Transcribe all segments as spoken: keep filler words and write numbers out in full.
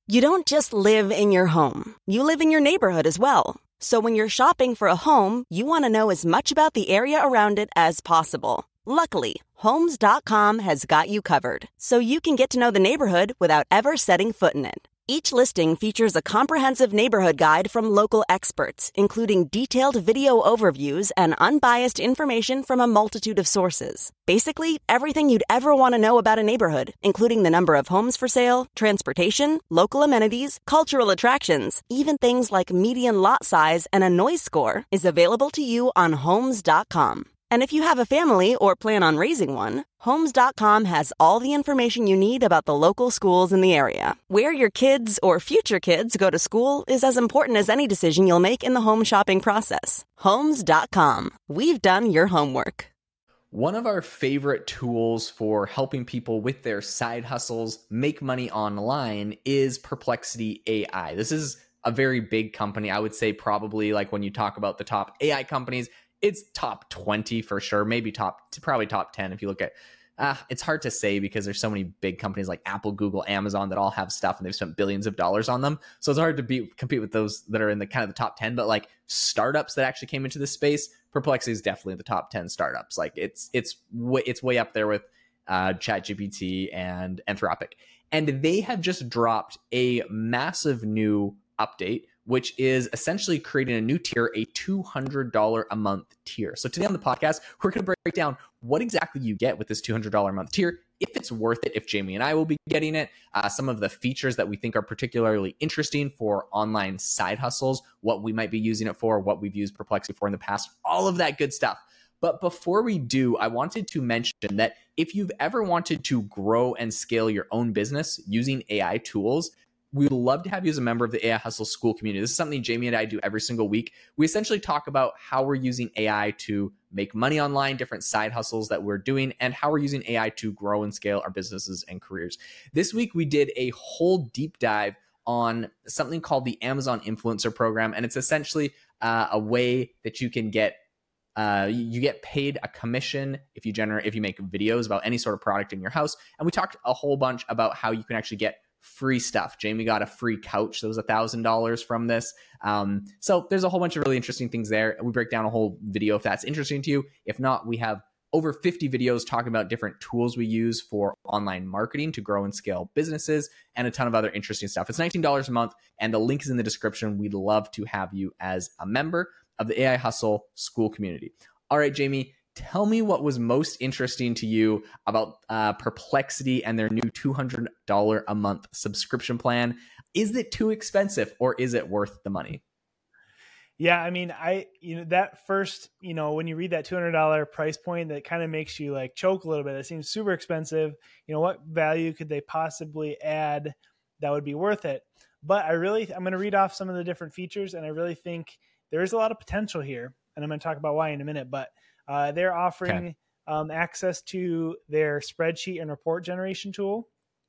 You don't just live in your home. You live in your neighborhood as well. So when you're shopping for a home, you want to know as much about the area around it as possible. Luckily, Homes dot com has got you covered, so you can get to know the neighborhood without ever setting foot in it. Each listing features a comprehensive neighborhood guide from local experts, including detailed video overviews and unbiased information from a multitude of sources. Basically, everything you'd ever want to know about a neighborhood, including the number of homes for sale, transportation, local amenities, cultural attractions, even things like median lot size and a noise score, is available to you on Homes dot com. And if you have a family or plan on raising one, Homes dot com has all the information you need about the local schools in the area. Where your kids or future kids go to school is as important as any decision you'll make in the home shopping process. Homes dot com. We've done your homework. One of our favorite tools for helping people with their side hustles make money online is Perplexity A I. This is a very big company. I would say probably like when you talk about the top A I companies, it's top twenty for sure, maybe top, probably top ten if you look at, uh, it's hard to say because there's so many big companies like Apple, Google, Amazon that all have stuff and they've spent billions of dollars on them. So it's hard to be, compete with those that are in the kind of the top ten, but like startups that actually came into this space, Perplexity is definitely the top ten startups. Like it's, it's, way, it's way up there with uh, ChatGPT and Anthropic. And they have just dropped a massive new update, which is essentially creating a new tier, a two hundred dollars a month tier. So today on the podcast, we're going to break down what exactly you get with this two hundred dollars a month tier, if it's worth it, if Jamie and I will be getting it, uh, some of the features that we think are particularly interesting for online side hustles, what we might be using it for, what we've used Perplexity for in the past, all of that good stuff. But before we do, I wanted to mention that if you've ever wanted to grow and scale your own business using A I tools, we would love to have you as a member of the A I Hustle School community. This is something Jamie and I do every single week. We essentially talk about how we're using A I to make money online, different side hustles that we're doing, and how we're using A I to grow and scale our businesses and careers. This week, we did a whole deep dive on something called the Amazon Influencer Program, and it's essentially uh, a way that you can get Uh, you get paid a commission if you generate, if you make videos about any sort of product in your house. And we talked a whole bunch about how you can actually get free stuff. Jamie got a free couch that was a thousand dollars from this. Um, so there's a whole bunch of really interesting things there. We break down a whole video if that's interesting to you. If not, we have over fifty videos talking about different tools we use for online marketing to grow and scale businesses, and a ton of other interesting stuff. It's nineteen dollars a month, and the link is in the description. We'd love to have you as a member of the A I Hustle School community. All right, Jamie, tell me what was most interesting to you about uh, Perplexity and their new two hundred dollars a month subscription plan. Is it too expensive, or is it worth the money? Yeah, I mean, I, you know, that first, you know, when you read that two hundred dollars price point, that kind of makes you like choke a little bit. It seems super expensive. You know, what value could they possibly add that would be worth it? But I really, I'm going to read off some of the different features, and I really think there is a lot of potential here, and I'm going to talk about why in a minute, but uh, they're offering okay. um, access to their spreadsheet and report generation tool,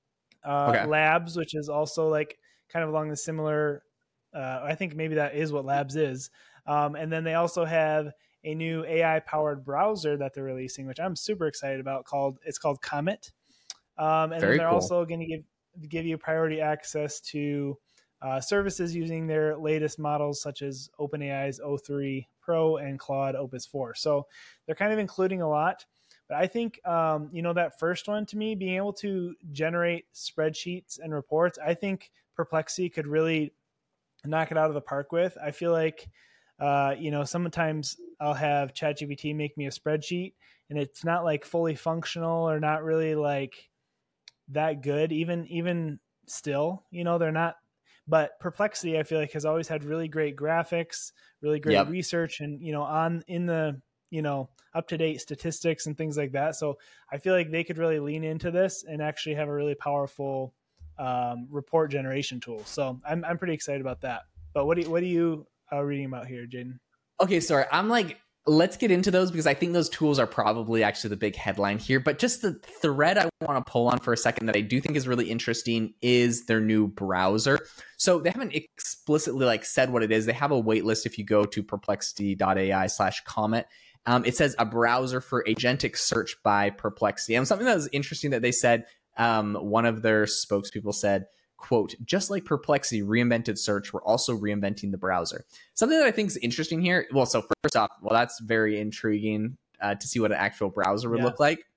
uh, okay. Labs, which is also like kind of along the similar, uh, I think maybe that is what Labs is. Um, and then they also have a new A I powered browser that they're releasing, which I'm super excited about, called, it's called Comet. Um, and Very then they're cool. also going to give, give you priority access to Uh, services using their latest models, such as OpenAI's O three Pro and Claude Opus four. So they're kind of including a lot. But I think, um, you know, that first one to me, being able to generate spreadsheets and reports, I think Perplexity could really knock it out of the park with. I feel like, uh, you know, sometimes I'll have ChatGPT make me a spreadsheet, and it's not like fully functional or not really like that good. Even, even still, you know, they're not. But Perplexity, I feel like, has always had really great graphics, really great yep. research, and, you know, on in the, you know, up-to-date statistics and things like that. So I feel like they could really lean into this and actually have a really powerful um, report generation tool. So I'm I'm pretty excited about that. But what do you, what are you uh, reading about here, Jaden? Okay, sorry. I'm like, let's get into those because I think those tools are probably actually the big headline here. But just the thread I want to pull on for a second that I do think is really interesting is their new browser. So they haven't explicitly like said what it is. They have a wait list if you go to perplexity.ai slash Comet. Um, it says a browser for agentic search by Perplexity. And something that was interesting that they said, um, one of their spokespeople said, quote, just like Perplexity reinvented search, we're also reinventing the browser. Something that I think is interesting here. Well, so first off, well, that's very intriguing uh, to see what an actual browser would Yeah. look like.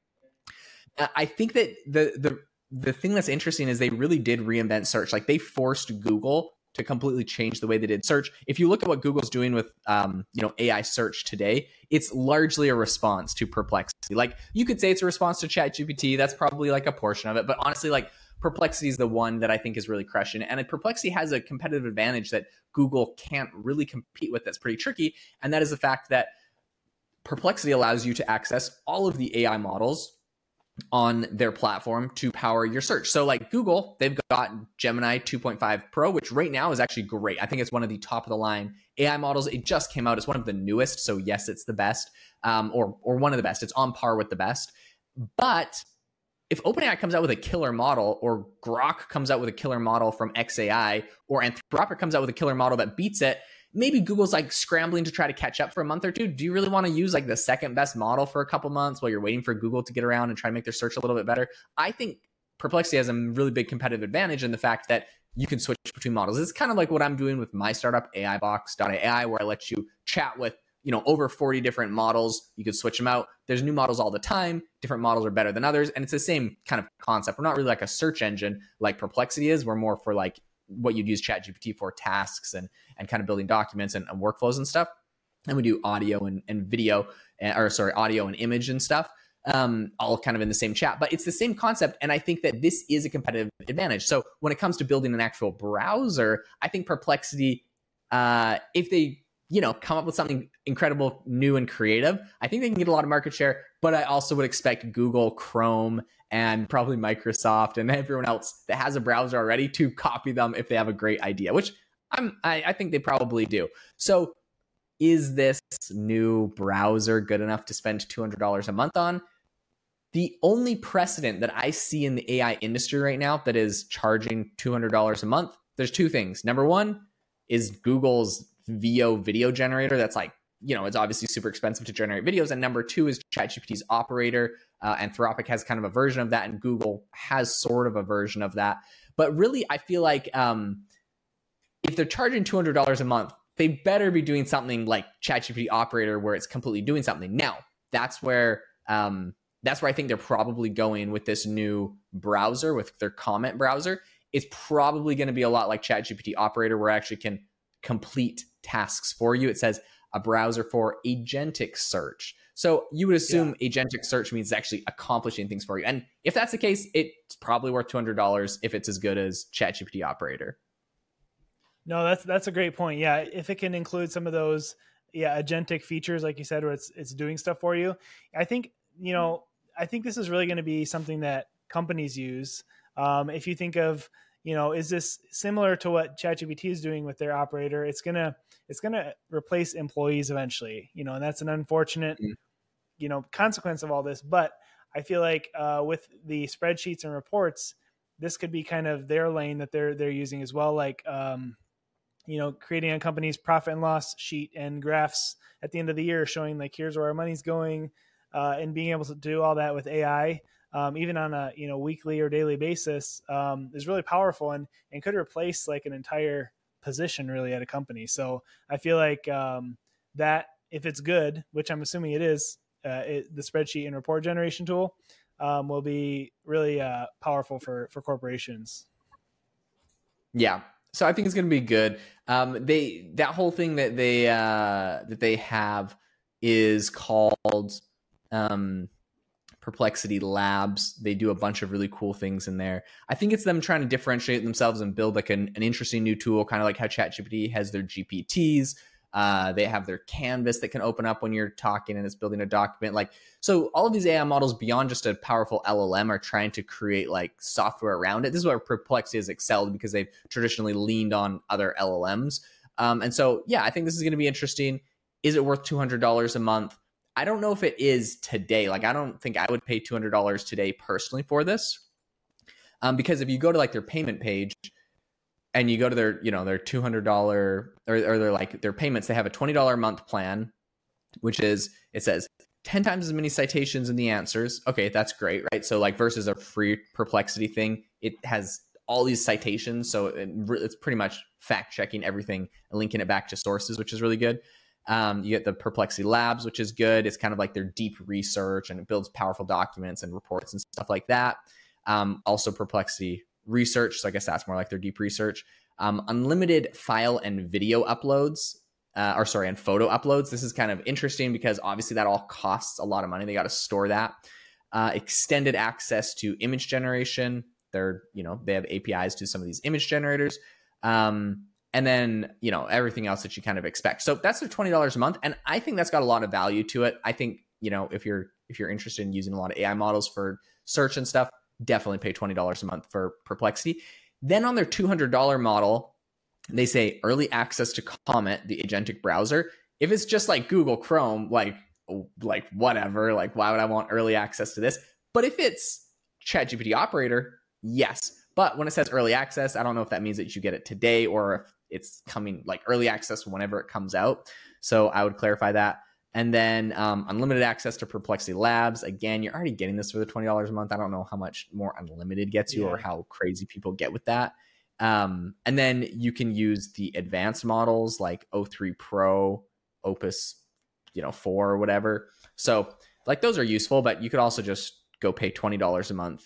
Uh, I think that the the the thing that's interesting is they really did reinvent search. Like they forced Google to completely change the way they did search. If you look at what Google's doing with, um, you know, A I search today, it's largely a response to Perplexity. Like you could say it's a response to ChatGPT. That's probably like a portion of it. But honestly, like Perplexity is the one that I think is really crushing it. And Perplexity has a competitive advantage that Google can't really compete with. That's pretty tricky. And that is the fact that Perplexity allows you to access all of the A I models on their platform to power your search. So like Google, they've got Gemini two point five Pro, which right now is actually great. I think it's one of the top of the line A I models. It just came out. It's one of the newest. So yes, it's the best, um, or, or one of the best. It's on par with the best. But if OpenAI comes out with a killer model, or Grok comes out with a killer model from X A I, or Anthropic comes out with a killer model that beats it, maybe Google's like scrambling to try to catch up for a month or two. Do you really want to use like the second best model for a couple months while you're waiting for Google to get around and try to make their search a little bit better? I think Perplexity has a really big competitive advantage in the fact that you can switch between models. It's kind of like what I'm doing with my startup, A I box dot A I, where I let you chat with, you know, over forty different models. You could switch them out. There's new models all the time. Different models are better than others. And it's the same kind of concept. We're not really like a search engine like Perplexity is. We're more for like what you'd use ChatGPT for, tasks and and kind of building documents and, and workflows and stuff. And we do audio and, and video, or sorry, audio and image and stuff, um, all kind of in the same chat. But it's the same concept. And I think that this is a competitive advantage. So when it comes to building an actual browser, I think Perplexity, uh, if they, you know, come up with something incredible, new and creative, I think they can get a lot of market share. But I also would expect Google, Chrome, and probably Microsoft and everyone else that has a browser already to copy them if they have a great idea, which I'm, I, I think they probably do. So is this new browser good enough to spend two hundred dollars a month on? The only precedent that I see in the A I industry right now that is charging two hundred dollars a month, there's two things. Number one is Google's Veo video generator. That's like, you know, it's obviously super expensive to generate videos. And number two is ChatGPT's Operator. Uh, Anthropic has kind of a version of that, and Google has sort of a version of that. But really, I feel like um, if they're charging two hundred dollars a month, they better be doing something like ChatGPT Operator, where it's completely doing something. Now, that's where um, that's where I think they're probably going with this new browser, with their comment browser. It's probably going to be a lot like ChatGPT Operator, where I actually can complete tasks for you. It says a browser for agentic search. So you would assume yeah. agentic search means actually accomplishing things for you. And if that's the case, it's probably worth two hundred dollars if it's as good as ChatGPT Operator. No, that's that's a great point. Yeah, if it can include some of those yeah, agentic features, like you said, where it's it's doing stuff for you. I think, you know, I think this is really going to be something that companies use. Um, if you think of, you know, is this similar to what ChatGPT is doing with their Operator? It's gonna it's gonna replace employees eventually, you know, and that's an unfortunate, mm-hmm. you know, consequence of all this. But I feel like uh, with the spreadsheets and reports, this could be kind of their lane that they're they're using as well. Like, um, you know, creating a company's profit and loss sheet and graphs at the end of the year showing like, here's where our money's going, uh, and being able to do all that with A I. Um, even on a, you know, weekly or daily basis, um, is really powerful and, and could replace like an entire position really at a company. So I feel like um, that if it's good, which I'm assuming it is, uh, it, the spreadsheet and report generation tool um, will be really uh, powerful for, for corporations. Yeah. So I think it's going to be good. Um, they, that whole thing that they, uh, that they have is called, um, Perplexity Labs. They do a bunch of really cool things in there. I think it's them trying to differentiate themselves and build like an, an interesting new tool, kind of like how ChatGPT has their G P Ts. Uh, they have their Canvas that can open up when you're talking and it's building a document. Like, so all of these A I models beyond just a powerful L L M are trying to create like software around it. This is where Perplexity has excelled because they've traditionally leaned on other L L Ms. Um, and so, yeah, I think this is going to be interesting. Is it worth two hundred dollars a month? I don't know if it is today. Like, I don't think I would pay two hundred dollars today personally for this. Um, because if you go to like their payment page and you go to their, you know, their two hundred dollars or, or their like their payments, they have a twenty dollars a month plan, which is, it says ten times as many citations in the answers. Okay, that's great, right? So like versus a free Perplexity thing, it has all these citations. So it, it's pretty much fact checking everything and linking it back to sources, which is really good. Um, you get the Perplexity Labs, which is good. It's kind of like their deep research, and it builds powerful documents and reports and stuff like that. Um, also Perplexity Research. So I guess that's more like their deep research. Um, unlimited file and video uploads, uh, or sorry, and photo uploads. This is kind of interesting because obviously that all costs a lot of money. They got to store that. Uh, extended access to image generation. They're, you know, they have A P Is to some of these image generators. Um, and then, you know, everything else that you kind of expect. So that's their twenty dollars a month. And I think that's got a lot of value to it. I think, you know, if you're, if you're interested in using a lot of A I models for search and stuff, definitely pay twenty dollars a month for Perplexity. Then on their two hundred dollars model, they say early access to Comet, the agentic browser. If it's just like Google Chrome, like, like whatever, like why would I want early access to this? But if it's ChatGPT Operator, yes. But when it says early access, I don't know if that means that you get it today or if it's coming like early access whenever it comes out. So I would clarify that. And then um, unlimited access to Perplexity Labs. Again, you're already getting this for the twenty dollars a month. I don't know how much more unlimited gets you yeah. or how crazy people get with that. Um, and then you can use the advanced models like O three Pro, Opus, you know, four or whatever. So like those are useful, but you could also just go pay twenty dollars a month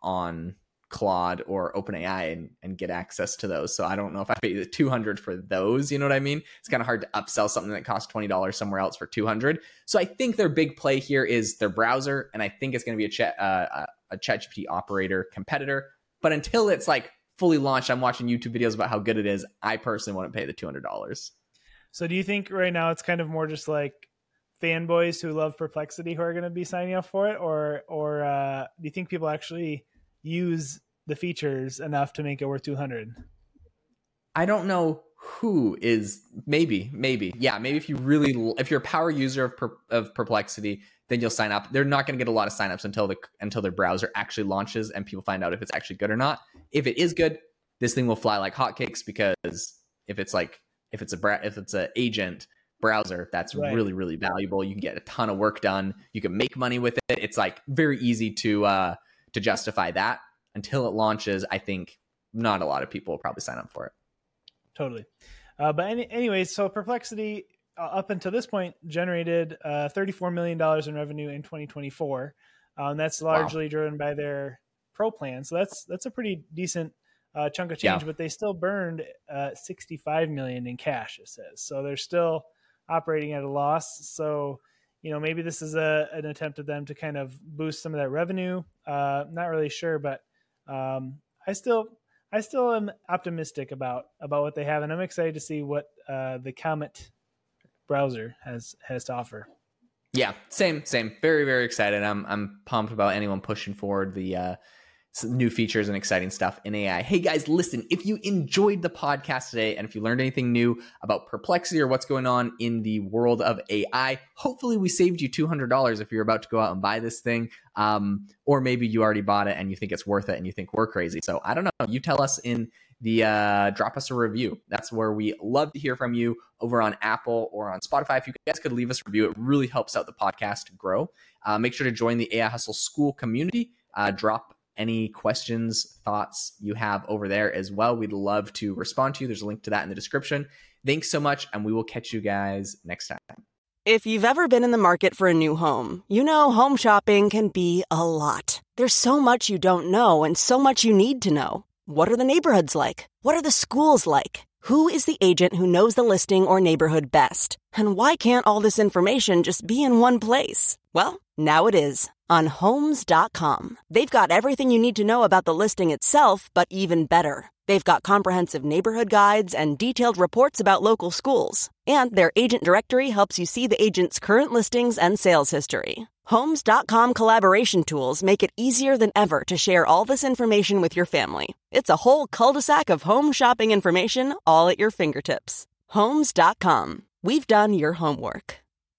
on Claude or OpenAI and, and get access to those. So I don't know if I pay the two hundred for those, you know what I mean? It's kind of hard to upsell something that costs twenty dollars somewhere else for two hundred. So I think their big play here is their browser. And I think it's going to be a chat, uh, a ChatGPT Operator competitor. But until it's like fully launched, I'm watching YouTube videos about how good it is. I personally wouldn't pay the two hundred dollars. So do you think right now it's kind of more just like fanboys who love Perplexity who are going to be signing up for it? Or, or uh, do you think people actually use the features enough to make it worth two hundred? I don't know who is maybe, maybe. Yeah. Maybe if you really, if you're a power user of, per, of Perplexity, then you'll sign up. They're not going to get a lot of signups until the, until their browser actually launches and people find out if it's actually good or not. If it is good, this thing will fly like hotcakes because if it's like, if it's a, if it's an agent browser, that's right. really, really valuable. You can get a ton of work done. You can make money with it. It's like very easy to, uh, to justify that. Until it launches, I think not a lot of people will probably sign up for it. Totally. Uh, but any, anyways, so Perplexity uh, up until this point generated uh, thirty-four million dollars in revenue in twenty twenty-four. Um, that's largely wow. driven by their Pro plan. So that's that's a pretty decent uh, chunk of change, yeah. but they still burned uh, sixty-five million dollars in cash, it says. So they're still operating at a loss. So you know, maybe this is a, an attempt of them to kind of boost some of that revenue. Uh, not really sure, but um, I still, I still am optimistic about, about what they have. And I'm excited to see what uh, the Comet browser has, has to offer. Yeah, same, same. Very, very excited. I'm, I'm pumped about anyone pushing forward the uh, some new features and exciting stuff in A I. Hey guys, listen, if you enjoyed the podcast today and if you learned anything new about Perplexity or what's going on in the world of A I, hopefully we saved you two hundred dollars if you're about to go out and buy this thing. Um, or maybe you already bought it and you think it's worth it and you think we're crazy. So I don't know. You tell us in the, uh, drop us a review. That's where we love to hear from you over on Apple or on Spotify. If you guys could leave us a review, it really helps out the podcast to grow. Uh, make sure to join the A I Hustle School community. Uh, drop any questions, thoughts you have over there as well. We'd love to respond to you. There's a link to that in the description. Thanks so much, and we will catch you guys next time. If you've ever been in the market for a new home, you know home shopping can be a lot. There's so much you don't know and so much you need to know. What are the neighborhoods like? What are the schools like? Who is the agent who knows the listing or neighborhood best? And why can't all this information just be in one place? Well, now it is. On Homes dot com. They've got everything you need to know about the listing itself, but even better. They've got comprehensive neighborhood guides and detailed reports about local schools. And their agent directory helps you see the agent's current listings and sales history. Homes dot com collaboration tools make it easier than ever to share all this information with your family. It's a whole cul-de-sac of home shopping information all at your fingertips. Homes dot com. We've done your homework.